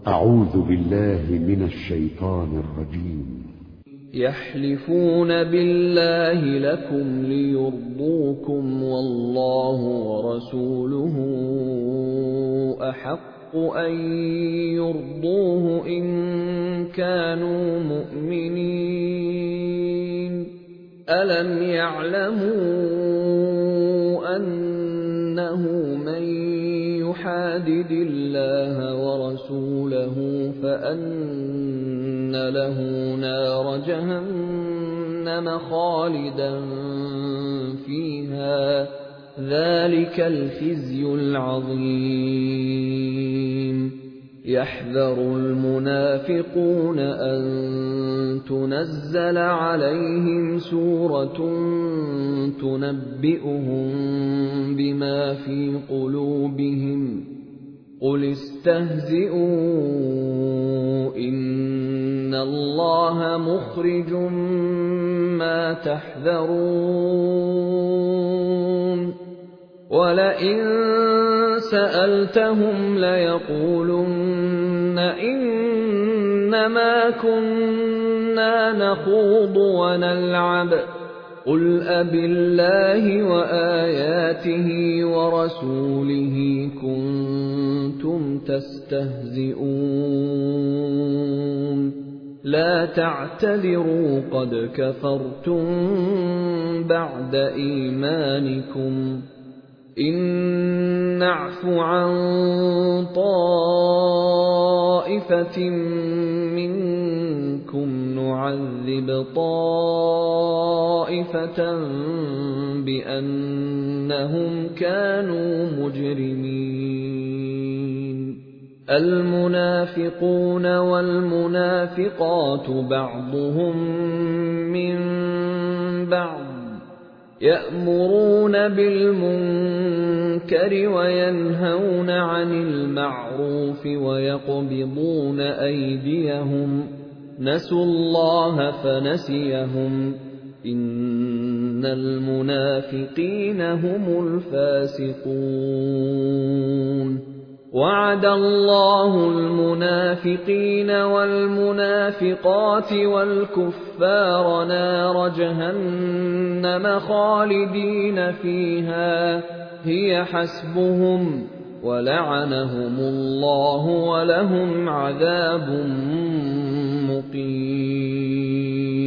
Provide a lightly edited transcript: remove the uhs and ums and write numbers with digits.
أعوذ بالله من الشيطان الرجيم. يحلفون بالله لكم ليرضوكم والله ورسوله أحق أن يرضوه إن كانوا مؤمنين. ألم يعلموا أنه من يحادد الله ورسوله فأن له نار جهنم خالدا فيها، ذلك الخزي العظيم. يحذر المنافقون أن تنزل عليهم سورة تنبئهم بما في قلوبهم، قل استهزئوا إن الله مخرج ما تحذرون. ولئن سألتهم ليقولن إنما كنا نخوض ونلعب، قل أبالله وآياته ورسوله كنتم تستهزئون؟ لا تعتذروا قد كفرتم بعد إيمانكم، إن نعف عن طائفة منكم نعذب طائفة بأنهم كانوا مجرمين. المنافقون والمنافقات بعضهم من بعض، يأمرون بالمنكر وينهون عن المعروف ويقبضون أيديهم، نسوا الله فنسيهم، إن المنافقين هم الفاسقون. وعد الله المنافقين والمنافقات والكفار نار جهنم خالدين فيها هي حسبهم ولعنهم الله ولهم عذاب مقيم.